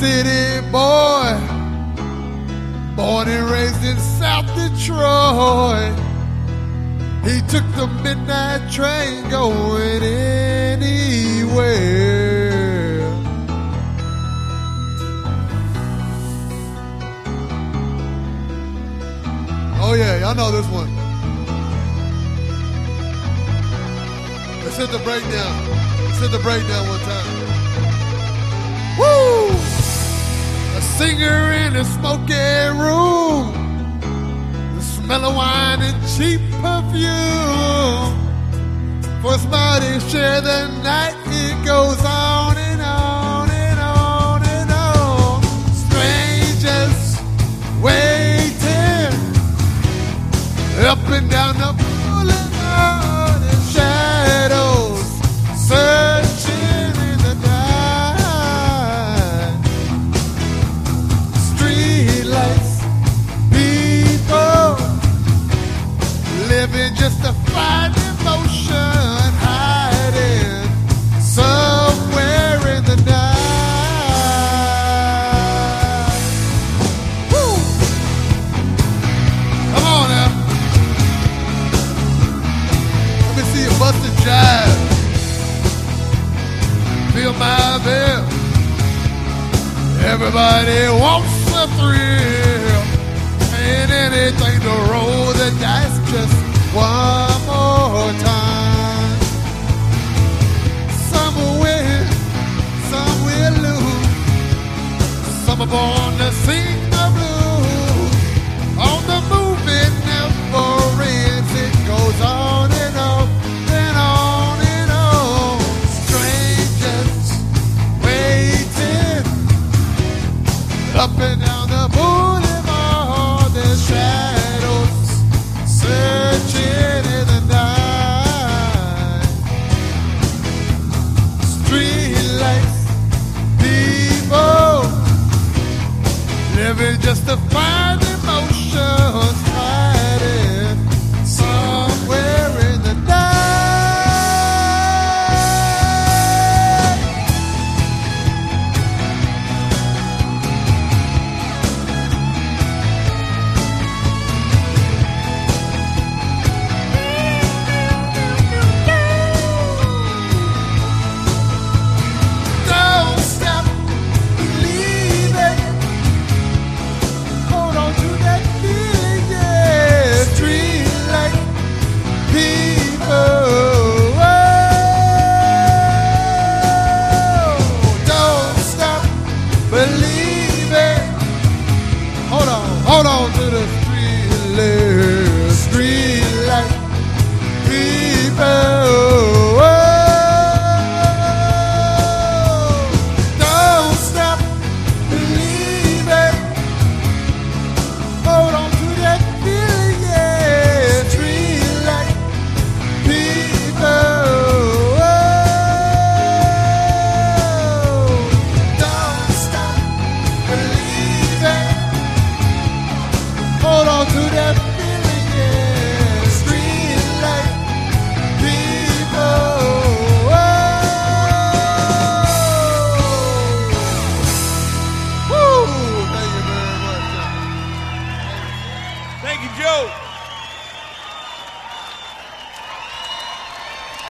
city boy, born and raised in South Detroit. He took the midnight train going anywhere. Oh yeah, y'all know this one. Let's hit the breakdown. Let's hit the breakdown one time. Woo! A singer in a smoky room, the smell of wine and cheap perfume. For somebody share the night, it goes on and on and on and on. Strangers waiting up and down the boulevard in shadows, searching in the night. Street lights, people living just to find emotion, hiding somewhere in the night. Woo! Come on now. Let me see you bust a jive. Feel my bell. Everybody wants